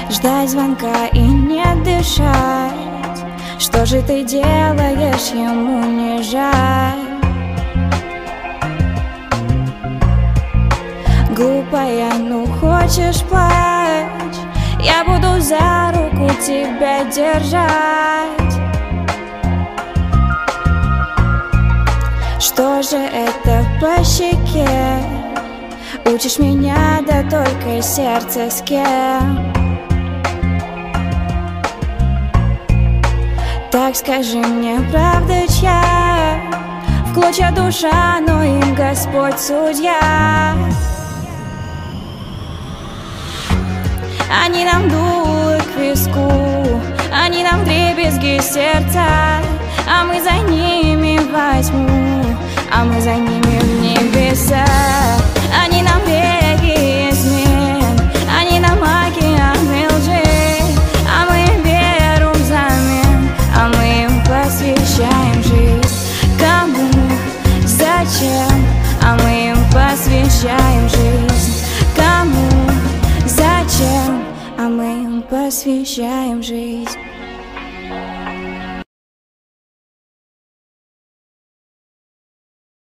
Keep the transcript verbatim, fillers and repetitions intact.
ждать звонка и не дышать. Что же ты делаешь, ему не жаль? Глупая, ну хочешь плачь, я буду за руку тебя держать. Что же это по щеке? Учишь меня, да только сердце с кем? Так скажи мне, правда чья? В клочья душа, но им Господь судья. Они нам дулы к виску, они нам вдребезги сердца, а мы за ними во тьму, а мы за ними в небеса. Они нам реки измен, они нам океаны лжи, а мы им веру взамен, а мы им посвящаем жизнь. Кому, зачем, а мы им посвящаем жизнь. Кому, зачем, а мы им посвящаем жизнь.